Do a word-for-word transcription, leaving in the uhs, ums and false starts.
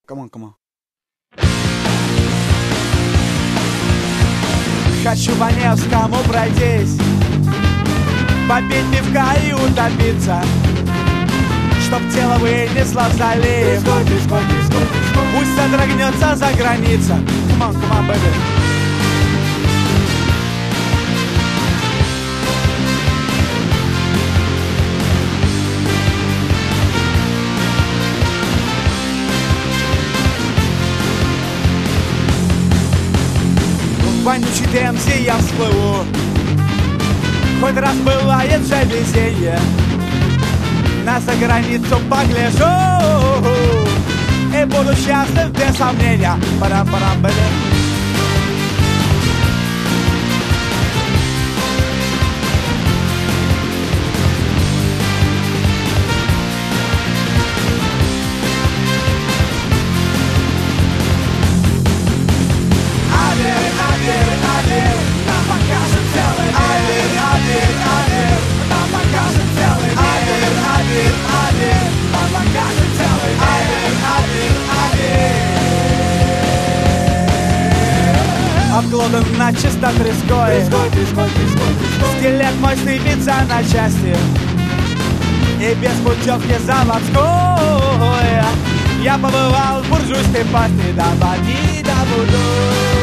Come on, come on. Хочу по Невскому пройтись, попить пивка и утопиться, чтоб тело вынесло в залив. Пусть содрогнется за граница. Come on, come on, baby. В вонючий ДМЗ я всплыву, хоть раз бывает же везенье. На заграницу погляжу и буду счастлив без сомнения. Парам-парам, бэби. Обглодан начисто треской, скелет мой сыпется на части, и без путевки заводской я побывал в буржуйской пасти. Да води, да буду.